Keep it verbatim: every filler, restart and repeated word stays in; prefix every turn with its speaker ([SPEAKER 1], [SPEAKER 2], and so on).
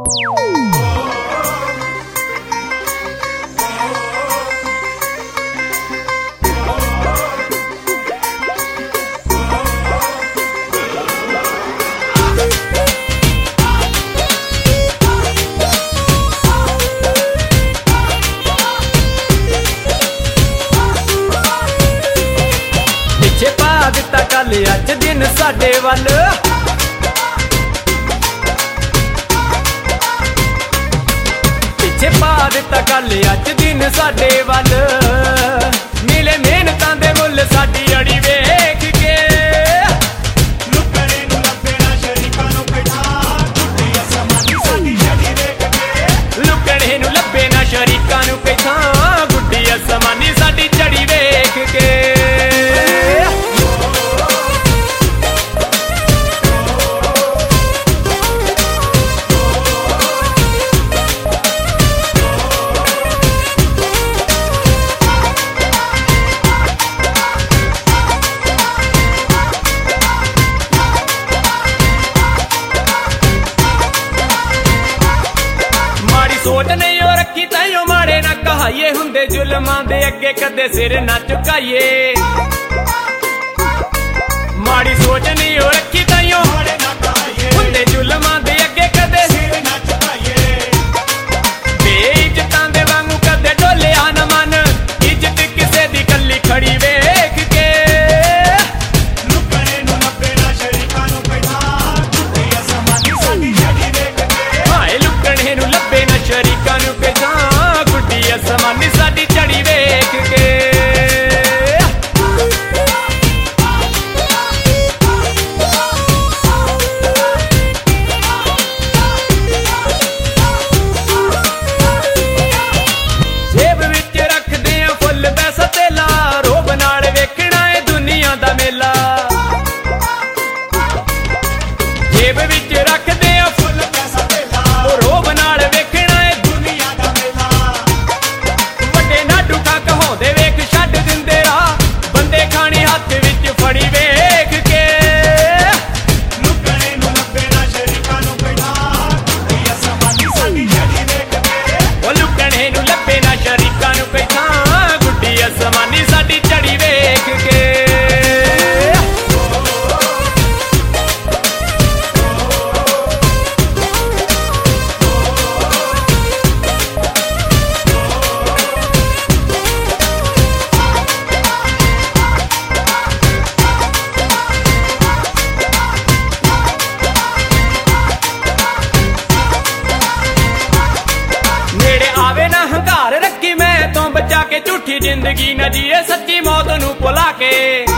[SPEAKER 1] ਦਿੱਤਾ ਕੱਲ ਅੱਜ ਦਿਨ ਸਾਡੇ ਵੱਲ ਪਿੱਛੇ ਪਾ ਦਿੱਤਾ ਕੱਲ ਅੱਜ ਦਿਨ ਸਾਡੇ ਵੱਲ ਮਿਲੇ ਮਿਹਨਤਾਂ ਦੇ ਮੁੱਲ ਸਾਡੀ ਅੜੀ ਵੇਖ ਕੇ
[SPEAKER 2] ਲੁਕੜੇ ਨੂੰ ਲੱਭੇ ਨਾ ਸ਼ਰੀਕਾਂ ਨੂੰ ਬਿਠਾ ਟੁੱਟੀ ਅਸਮਾਨੀ ਸਾਡੀ ਛੜੀ ਵੇਖ ਕੇ
[SPEAKER 1] ਲੁਕੜੇ ਨੂੰ ਲੱਭੇ ਨਾ ਸ਼ਰੀਕਾਂ ਨੂੰ ਬਿਠਾ ਗੁੱਡੀ ਅਸਮਾਨੀ ਸਾਡੀ ਚੜੀ ਵੇਖ ਕੇ ਸੋਚ ਨਹੀਂ ਉਹ ਰੱਖੀ ਤਾਈਓ ਮਾੜੇ ਨਾ ਕਹਾਈਏ ਹੁੰਦੇ ਜ਼ੁਲਮਾਂ ਦੇ ਅੱਗੇ ਕਦੇ ਸਿਰ ਨਾ ਝੁਕਾਈਏ ਮਾੜੀ ਸੋਚ ਨਹੀਂ ਉਹ ਰੱਖੀ ਤਾਈਓ
[SPEAKER 2] ਮਾੜੇ ਨਾ ਕਹਾਈਏ
[SPEAKER 1] ਹੁੰਦੇ ਜ਼ੁਲਮਾਂ ਦੇ ਅੱਗੇ ਕਦੇ
[SPEAKER 2] ਸਿਰ ਨਾ ਝੁਕਾਈਏ
[SPEAKER 1] ਬੇਇੱਜ਼ਤਾਂ ਦੇ ਵਾਂਗੂ ਕਦੇ ਡੋਲਿਆ ਨਾ ਮਨ ਇੱਜ਼ਤ ਕਿਸੇ ਦੀ ਕੱਲੀ ਖੜੀ ਵੇਖ ਕੇ
[SPEAKER 2] ਲੁਕੜੇ ਨੂੰ ਲੱਭੇ ਨਾ ਸ਼ਰੀਕਾਂ ਨੂੰ ਬਿਠਾ ਟੁੱਟੀ ਅਸਮਾਨੀ ਸਾਡੀ ਛੜੀ ਵੇਖ ਕੇ
[SPEAKER 1] ਹਾਏ ਲੁਕੜੇ ਨੂੰ ਲੱਭੇ ਨਾ ਸ਼ਰੀਕਾਂ ਨੂੰ ਪਹਿਚਾਨ ਗੁੱਡੀ ਅਸਮਾਨੀ ਸਾਡੀ ਚੜੀ ਵੇਖ ਕੇ ਜੇਬ ਵਿੱਚ ਰੱਖਦੇ ਆ ਫੁੱਲ ਪੈਸਾ ਤੇਲਾ ਰੋਬ ਨਾਲ ਵੇਖਣਾ ਏ ਦੁਨੀਆ ਦਾ ਮੇਲਾ ਜੇਬ ਵਿੱਚ ਰੱਖਦੇ ਆ
[SPEAKER 2] ਫੁੱਲ ਪੈਸਾ ਤੇਲਾ
[SPEAKER 1] ਉਹ ਰੋਬ ਨਾਲ ਵੇਖਣਾ ਏ
[SPEAKER 2] ਦੁਨੀਆ ਦਾ ਮੇਲਾ
[SPEAKER 1] ਵੱਡੇ ਨਾਡੂ ਖਾ ਕਹਾਉਂਦੇ ਵੇਖ ਛੱਡ ਦਿੰਦੇ ਰਾਹ ਬੰਦੇ ਖਾਣੀ ਹੱਥ ਵਿੱਚ ਫੜੀ ਵੇਖ ਕੇ
[SPEAKER 2] ਲੁਕੜੇ ਨੂੰ ਲੱਭੇ ਨਾ ਸ਼ਰੀਕਾਂ ਨੂੰ ਬਿਠਾ ਟੁੱਟੀ ਅਸਮਾਨੀ ਸਾਡੀ ਛੜੀ ਵੇਖ ਕੇ
[SPEAKER 1] ਉਹ ਲੁਕਣੇ ਨੂੰ ਲੱਭੇ ਨਾ ਸ਼ਰੀਕਾਂ ਨੂੰ ਪਹਿਚਾਨ ਗੁੱਡੀ ਅਸਮਾਨੀ ਸਾਡੀ ਚੜੀ ਵੇਖ ਕੇ ਨੇੜੇ ਆਵੇ ਨਾ ਹੰਕਾਰ ਰੱਖੀ ਮੈਂ ਤੋਂ ਬਚਾ ਕੇ ਝੂਠੀ ਜ਼ਿੰਦਗੀ ਨਾ ਜੀਏ ਸੱਚੀ ਮੌਤ ਨੂੰ ਭੁਲਾ ਕੇ